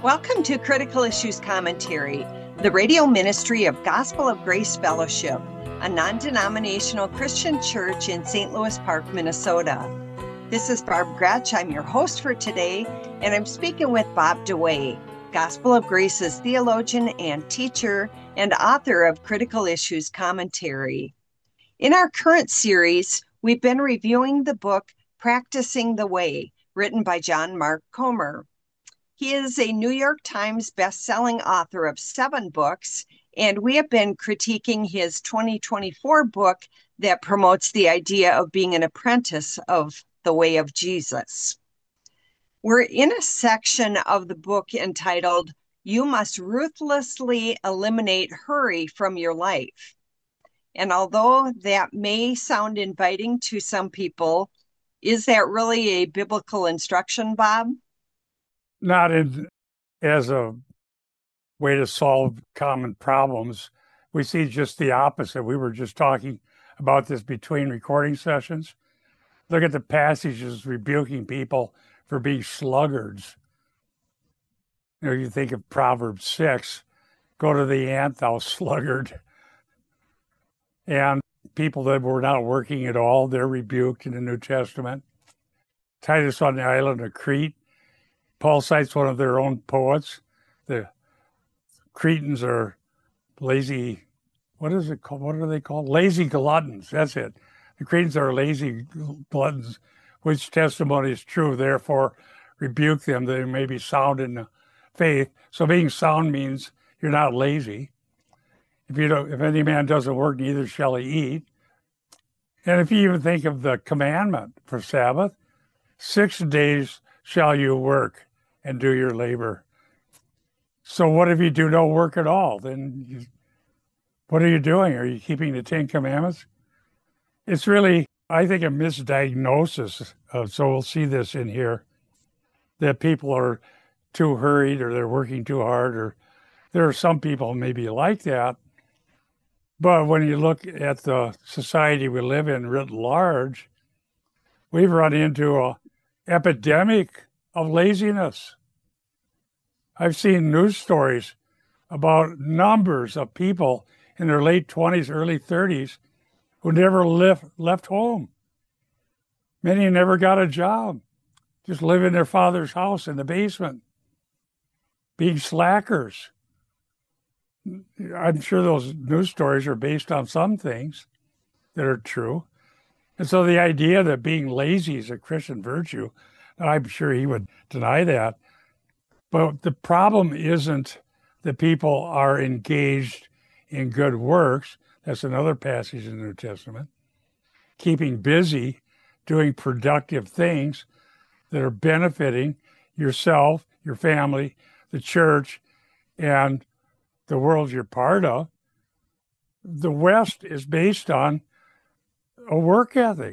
Welcome to Critical Issues Commentary, the radio ministry of Gospel of Grace Fellowship, a non-denominational Christian church in St. Louis Park, Minnesota. This is Barb Gretsch. I'm your host for today, and I'm speaking with Bob DeWaay, Gospel of Grace's theologian and teacher and author of Critical Issues Commentary. In our current series, we've been reviewing the book Practicing the Way, written by John Mark Comer. He is a New York Times best-selling author of 7 books, and we have been critiquing his 2024 book that promotes the idea of being an apprentice of the way of Jesus. We're in a section of the book entitled, You Must Ruthlessly Eliminate Hurry from Your Life. And although that may sound inviting to some people, is that really a biblical instruction, Bob? Not as a way to solve common problems. We see just the opposite. We were just talking about this between recording sessions. Look at the passages rebuking people for being sluggards. You think of Proverbs 6, go to the ant, thou sluggard. And people that were not working at all, they're rebuked in the New Testament. Titus on the island of Crete, Paul cites one of their own poets. The Cretans are lazy, what is it called? What are they called? Lazy gluttons, that's it. The Cretans are lazy gluttons, which testimony is true, therefore rebuke them that they may be sound in the faith. So being sound means you're not lazy. If any man doesn't work, neither shall he eat. And if you even think of the commandment for Sabbath, 6 days shall you work and do your labor. So what if you do no work at all? Then what are you doing? Are you keeping the 10 Commandments? It's really, I think, a misdiagnosis. So we'll see this in here, that people are too hurried or they're working too hard, or there are some people maybe like that. But when you look at the society we live in writ large, we've run into an epidemic of laziness. I've seen news stories about numbers of people in their late 20s, early 30s who never left home. Many never got a job, just live in their father's house in the basement, being slackers. I'm sure those news stories are based on some things that are true. And so the idea that being lazy is a Christian virtue, I'm sure he would deny that. But the problem isn't that people are engaged in good works. That's another passage in the New Testament. Keeping busy, doing productive things that are benefiting yourself, your family, the church, and the world you're part of. The West is based on a work ethic.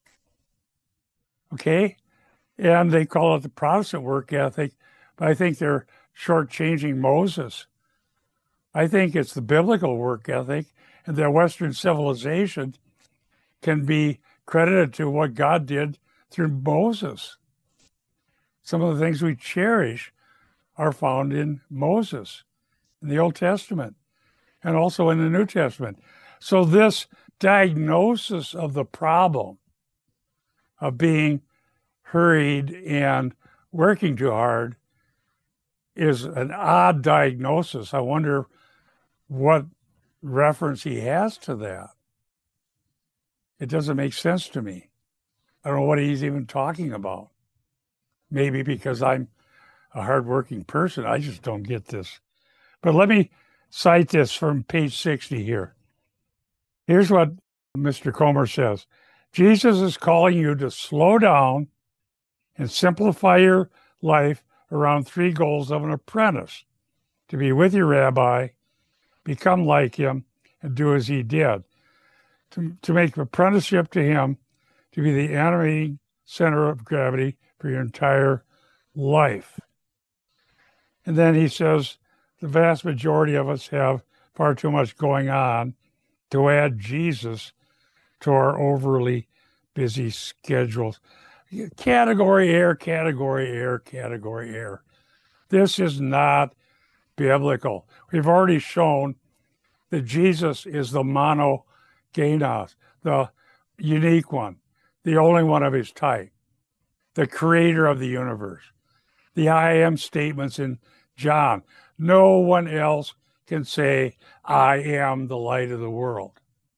Okay? And they call it the Protestant work ethic, but I think they're shortchanging Moses. I think it's the biblical work ethic, and that Western civilization can be credited to what God did through Moses. Some of the things we cherish are found in Moses, in the Old Testament, and also in the New Testament. So this diagnosis of the problem of being hurried and working too hard is an odd diagnosis. I wonder what reference he has to that. It doesn't make sense to me. I don't know what he's even talking about. Maybe because I'm a hardworking person, I just don't get this. But let me cite this from page 60 here. Here's what Mr. Comer says. Jesus is calling you to slow down and simplify your life around 3 goals of an apprentice: to be with your rabbi, become like him, and do as he did. To make apprenticeship to him to be the animating center of gravity for your entire life. And then he says, the vast majority of us have far too much going on to add Jesus to our overly busy schedules. Category error, category error, category error. This is not biblical. We've already shown that Jesus is the monogenos, the unique one, the only one of his type, the creator of the universe. The I am statements in John. No one else can say, I am the light of the world.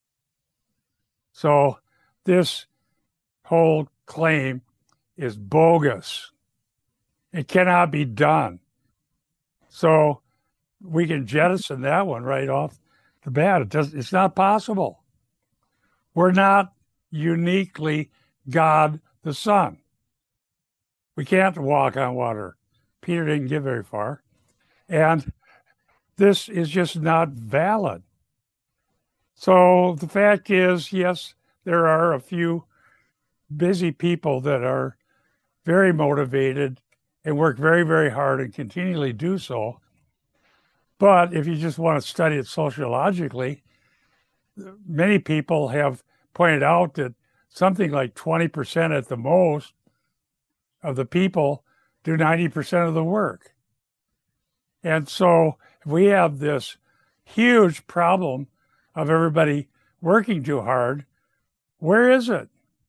So this whole claim is bogus. It cannot be done. So we can jettison that one right off the bat. It's not possible. We're not uniquely God the Son. We can't walk on water. Peter didn't get very far. And this is just not valid. So the fact is, yes, there are a few busy people that are very motivated and work very, very hard and continually do so. But if you just want to study it sociologically, many people have pointed out that something like 20% at the most of the people do 90% of the work. And so if we have this huge problem of everybody working too hard, where is it?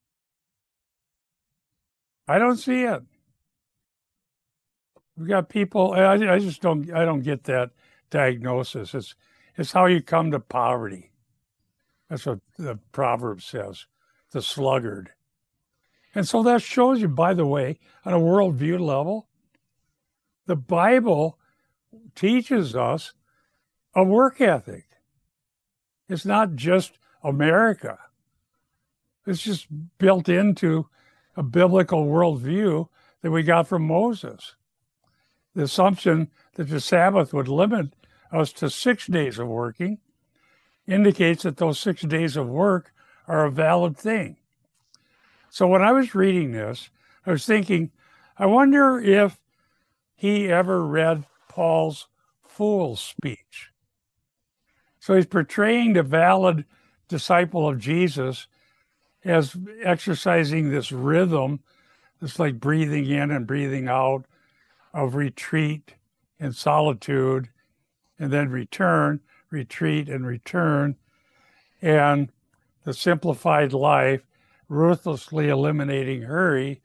I don't see it. We've got people, I don't get that diagnosis. It's how you come to poverty. That's what the proverb says, the sluggard. And so that shows you, by the way, on a worldview level, the Bible teaches us a work ethic. It's not just America. It's just built into a biblical worldview that we got from Moses. The assumption that the Sabbath would limit us to 6 days of working indicates that those 6 days of work are a valid thing. So when I was reading this, I was thinking, I wonder if he ever read Paul's fool's speech. So he's portraying the valid disciple of Jesus as exercising this rhythm, this like breathing in and breathing out of retreat and solitude, and then return, retreat and return, and the simplified life, ruthlessly eliminating hurry.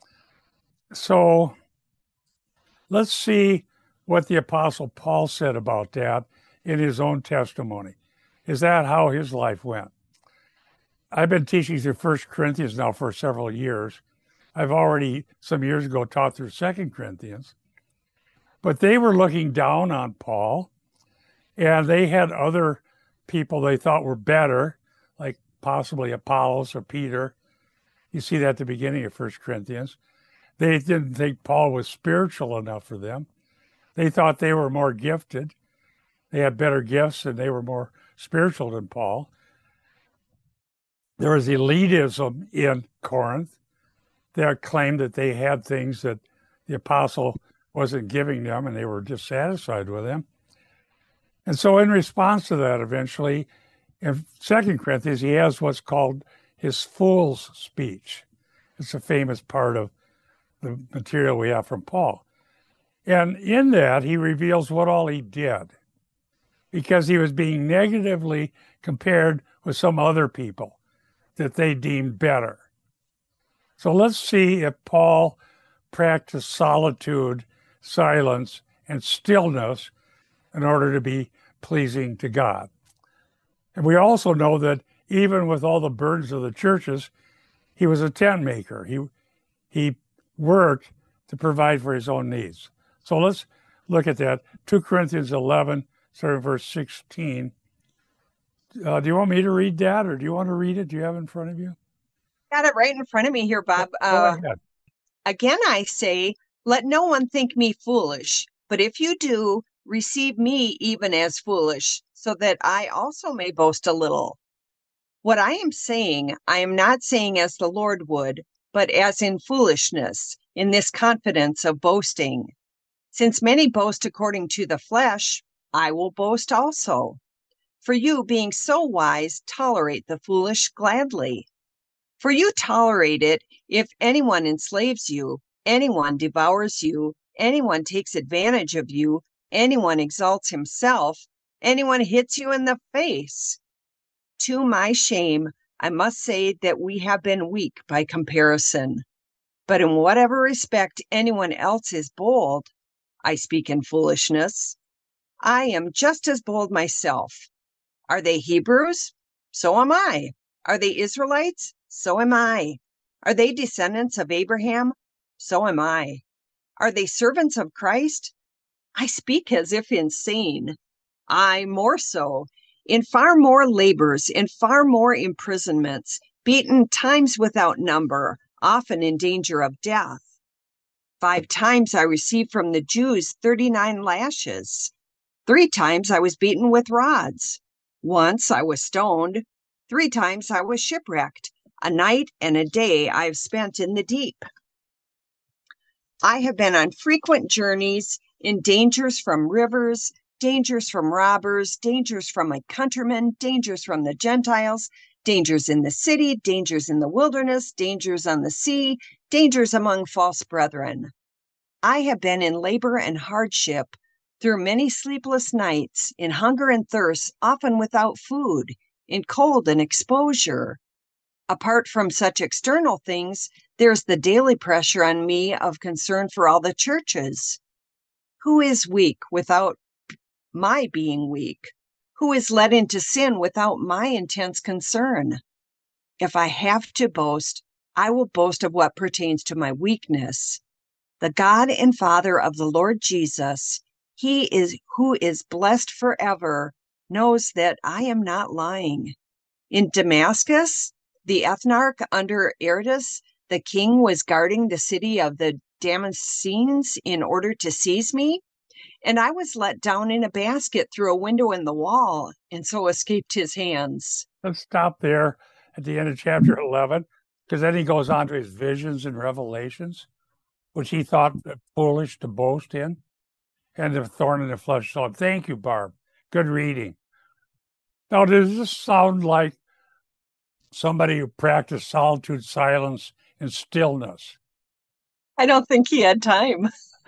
So let's see what the Apostle Paul said about that in his own testimony. Is that how his life went? I've been teaching through 1 Corinthians now for several years. I've already, some years ago, taught through 2 Corinthians. But they were looking down on Paul, and they had other people they thought were better, like possibly Apollos or Peter. You see that at the beginning of 1 Corinthians. They didn't think Paul was spiritual enough for them. They thought they were more gifted. They had better gifts and they were more spiritual than Paul. There was elitism in Corinth that claimed that they had things that the apostle wasn't giving them and they were dissatisfied with him. And so in response to that, eventually, in 2 Corinthians, he has what's called his fool's speech. It's a famous part of the material we have from Paul. And in that, he reveals what all he did, because he was being negatively compared with some other people that they deemed better. So let's see if Paul practiced solitude, silence, and stillness in order to be pleasing to God. And we also know that even with all the burdens of the churches, he was a tent maker. He worked to provide for his own needs. So let's look at that. 2 Corinthians 11, starting verse 16. Do you want me to read that, or do you want to read it? Do you have it in front of you? Got it right in front of me here, Bob. Go ahead. Again, I say, let no one think me foolish, but if you do, receive me even as foolish, so that I also may boast a little. What I am saying, I am not saying as the Lord would, but as in foolishness, in this confidence of boasting. Since many boast according to the flesh, I will boast also. For you, being so wise, tolerate the foolish gladly. For you tolerate it if anyone enslaves you, anyone devours you, anyone takes advantage of you, anyone exalts himself, anyone hits you in the face. To my shame, I must say that we have been weak by comparison. But in whatever respect anyone else is bold, I speak in foolishness. I am just as bold myself. Are they Hebrews? So am I. Are they Israelites? So am I. Are they descendants of Abraham? So am I. Are they servants of Christ? I speak as if insane. I more so, in far more labors, in far more imprisonments, beaten times without number, often in danger of death. 5 times I received from the Jews 39 lashes. 3 times I was beaten with rods. Once I was stoned. 3 times I was shipwrecked. A night and a day I have spent in the deep. I have been on frequent journeys, in dangers from rivers, dangers from robbers, dangers from my countrymen, dangers from the Gentiles, dangers in the city, dangers in the wilderness, dangers on the sea, dangers among false brethren. I have been in labor and hardship, through many sleepless nights, in hunger and thirst, often without food, in cold and exposure. Apart from such external things, there's the daily pressure on me of concern for all the churches. Who is weak without my being weak? Who is led into sin without my intense concern? If I have to boast, I will boast of what pertains to my weakness. The God and Father of the Lord Jesus, he is who is blessed forever, knows that I am not lying. In Damascus, the ethnarch under Aretas, the king was guarding the city of the Damascenes in order to seize me, and I was let down in a basket through a window in the wall, and so escaped his hands. Let's stop there at the end of chapter 11, because then he goes on to his visions and revelations, which he thought foolish to boast in, and the thorn in the flesh. So thank you, Barb. Good reading. Now, does this sound like somebody who practiced solitude, silence, and stillness? I don't think he had time.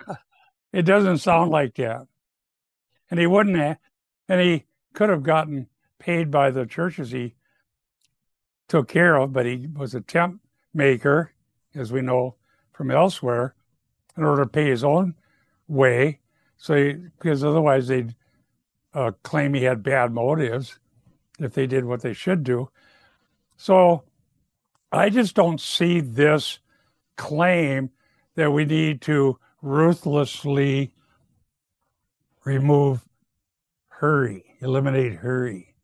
It doesn't sound like that. And he wouldn't have, and he could have gotten paid by the churches he took care of, but he was a tent maker, as we know from elsewhere, in order to pay his own way. So, because otherwise they'd claim he had bad motives if they did what they should do. So I just don't see this claim that we need to ruthlessly eliminate hurry.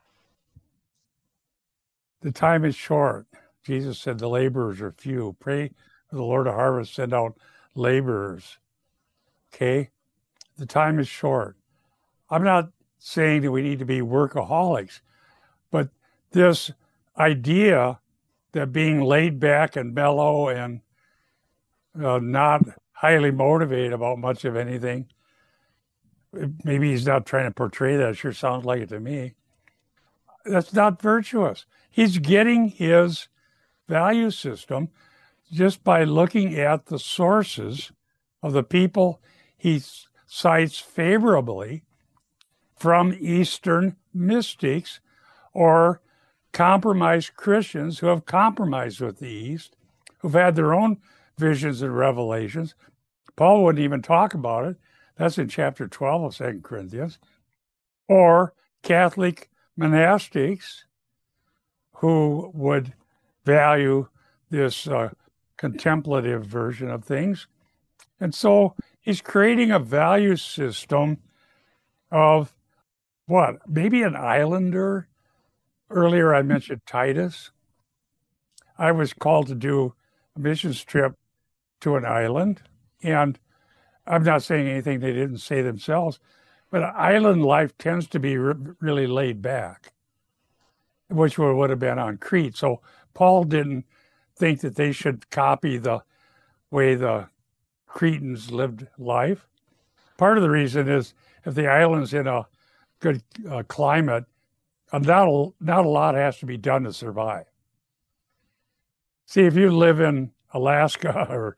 The time is short. Jesus said the laborers are few. Pray for the Lord of harvest, send out laborers. Okay? The time is short. I'm not saying that we need to be workaholics, but this idea that being laid back and mellow and not highly motivated about much of anything, maybe he's not trying to portray that. It sure sounds like it to me. That's not virtuous. He's getting his value system just by looking at the sources of the people he cites favorably from Eastern mystics or compromised Christians who have compromised with the East, who've had their own visions and revelations. Paul wouldn't even talk about it. That's in chapter 12 of 2 Corinthians. Or Catholic monastics who would value this contemplative version of things. And so he's creating a value system of what? Maybe an islander. Earlier I mentioned Titus. I was called to do a missions trip to an island, and I'm not saying anything they didn't say themselves, but island life tends to be really laid back, which would have been on Crete. So Paul didn't think that they should copy the way the Cretans lived life. Part of the reason is if the island's in a good climate, not a lot has to be done to survive. See, if you live in Alaska or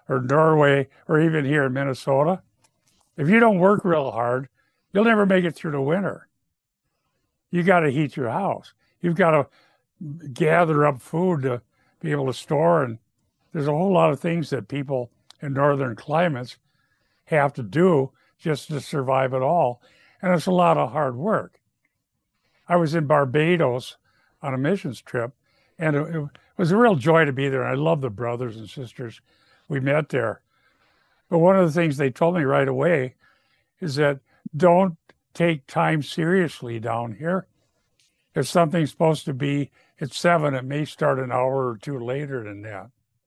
or Norway or even here in Minnesota, if you don't work real hard, you'll never make it through the winter. You got to heat your house. You've got to gather up food to be able to store. And there's a whole lot of things that people in northern climates have to do just to survive at all. And it's a lot of hard work. I was in Barbados on a missions trip, and it was a real joy to be there. I love the brothers and sisters we met there. But one of the things they told me right away is that don't take time seriously down here. If something's supposed to be at 7, it may start an hour or two later than that.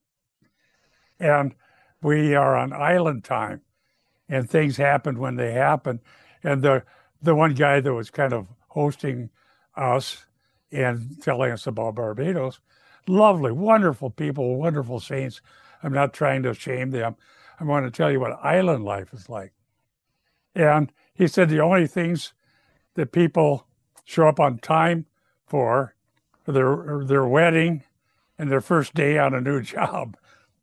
And we are on island time, and things happen when they happen. And the one guy that was kind of hosting us and telling us about Barbados, lovely, wonderful people, wonderful saints. I'm not trying to shame them. I want to tell you what island life is like. And he said the only things that people show up on time for are their wedding and their first day on a new job,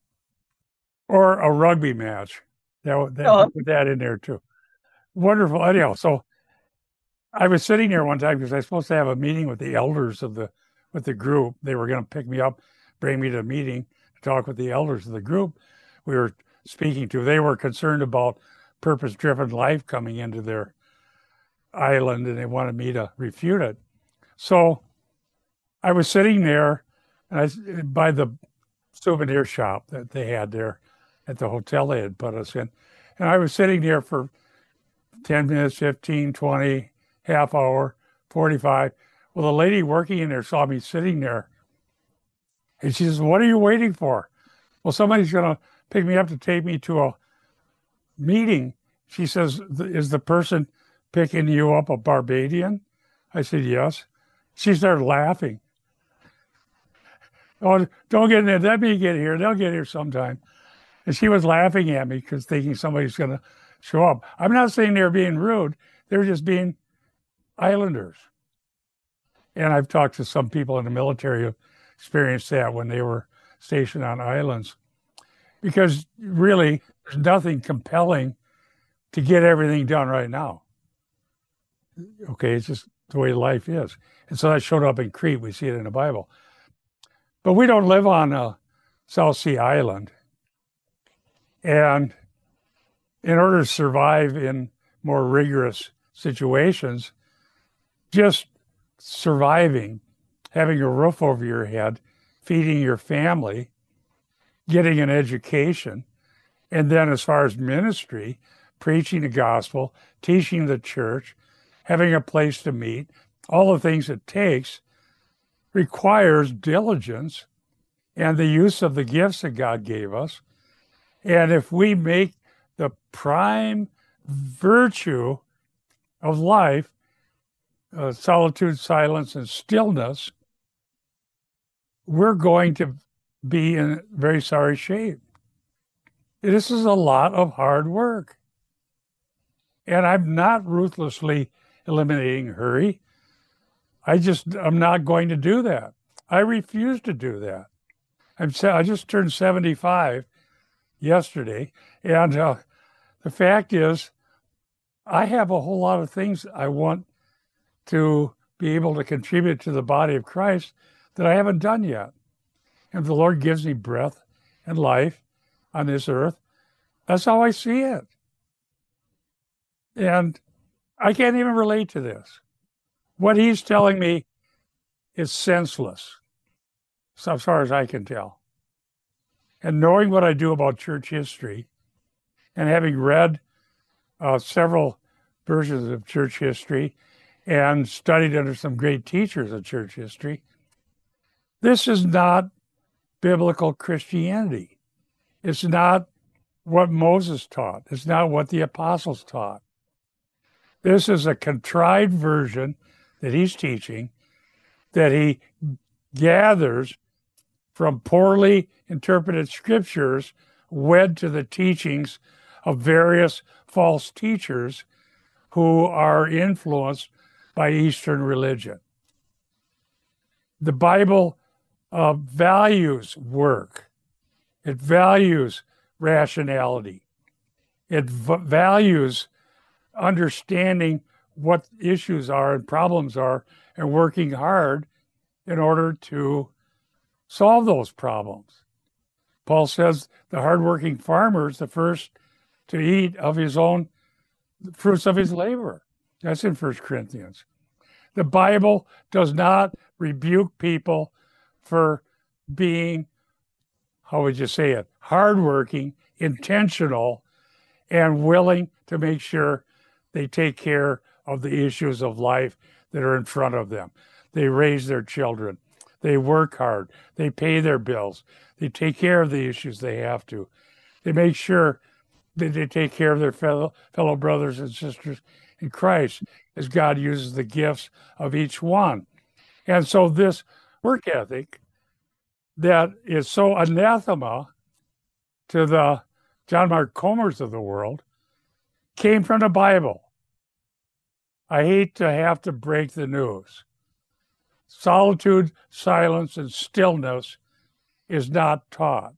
or a rugby match. Put that in there too. Wonderful. Anyhow, so I was sitting there one time because I was supposed to have a meeting with the elders with the group. They were going to pick me up, bring me to a meeting to talk with the elders of the group we were speaking to. They were concerned about purpose-driven life coming into their island, and they wanted me to refute it. So I was sitting there by the souvenir shop that they had there at the hotel they had put us in. And I was sitting there for 10 minutes, 15, 20, half hour, 45. Well, the lady working in there saw me sitting there. And she says, "What are you waiting for?" "Well, somebody's going to pick me up to take me to a meeting." She says, "Is the person picking you up a Barbadian?" I said, "Yes." She started laughing. "Oh, don't get in there. Let me get here. They'll get here sometime." And she was laughing at me because thinking somebody's going to show up. I'm not saying they're being rude. They're just being islanders. And I've talked to some people in the military who experienced that when they were stationed on islands. Because really, there's nothing compelling to get everything done right now. Okay, it's just the way life is. And so that showed up in Crete. We see it in the Bible. But we don't live on a South Sea island. And in order to survive in more rigorous situations, just surviving, having a roof over your head, feeding your family, getting an education, and then as far as ministry, preaching the gospel, teaching the church, having a place to meet, all the things it takes requires diligence and the use of the gifts that God gave us. And if we make the prime virtue of life solitude, silence, and stillness, we're going to be in very sorry shape. This is a lot of hard work. And I'm not ruthlessly eliminating hurry. I'm not going to do that. I refuse to do that. I just turned 75 yesterday. And the fact is, I have a whole lot of things I want to be able to contribute to the body of Christ that I haven't done yet. And if the Lord gives me breath and life on this earth, that's how I see it. And I can't even relate to this. What he's telling me is senseless, so as far as I can tell. And knowing what I do about church history and having read several versions of church history and studied under some great teachers of church history, this is not biblical Christianity. It's not what Moses taught. It's not what the apostles taught. This is a contrived version that he's teaching that he gathers from poorly interpreted scriptures wed to the teachings of various false teachers who are influenced by Eastern religion. The Bible values work. It values rationality. It values understanding what issues are and problems are and working hard in order to solve those problems. Paul says the hardworking farmer is the first to eat of his own fruits of his labor. That's in 1 Corinthians. The Bible does not rebuke people for being, how would you say it, hardworking, intentional, and willing to make sure they take care of the issues of life that are in front of them. They raise their children. They work hard. They pay their bills. They take care of the issues they have to. They make sure that they take care of their fellow brothers and sisters in Christ as God uses the gifts of each one. And so this work ethic that is so anathema to the John Mark Comers of the world came from the Bible. I hate to have to break the news. Solitude, silence, and stillness is not taught.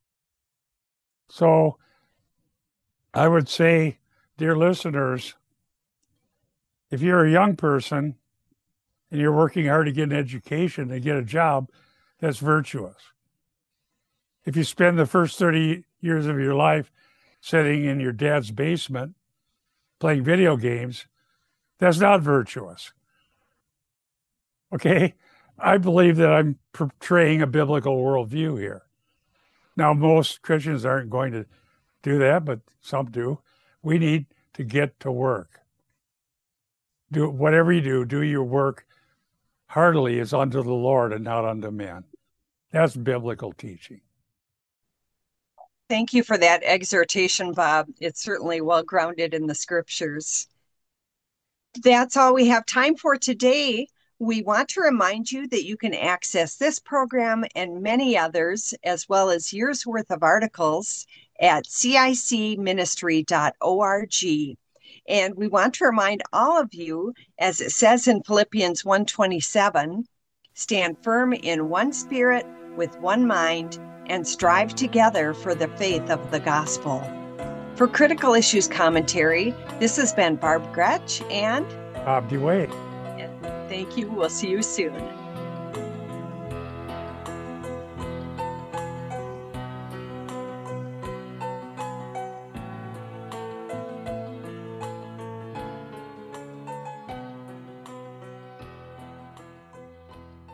So I would say, dear listeners, if you're a young person and you're working hard to get an education and get a job, that's virtuous. If you spend the first 30 years of your life sitting in your dad's basement playing video games, that's not virtuous. Okay? I believe that I'm portraying a biblical worldview here. Now, most Christians aren't going to do that, but some do. We need to get to work. Do whatever you do your work heartily as unto the Lord and not unto men. That's biblical teaching. Thank you for that exhortation, Bob. It's certainly well grounded in the scriptures. That's all we have time for today. We want to remind you that you can access this program and many others, as well as years worth of articles at cicministry.org. And we want to remind all of you, as it says in Philippians 1:27, stand firm in one spirit with one mind and strive together for the faith of the gospel. For Critical Issues Commentary, this has been Barb Gretsch and Bob DeWaay. Thank you. We'll see you soon.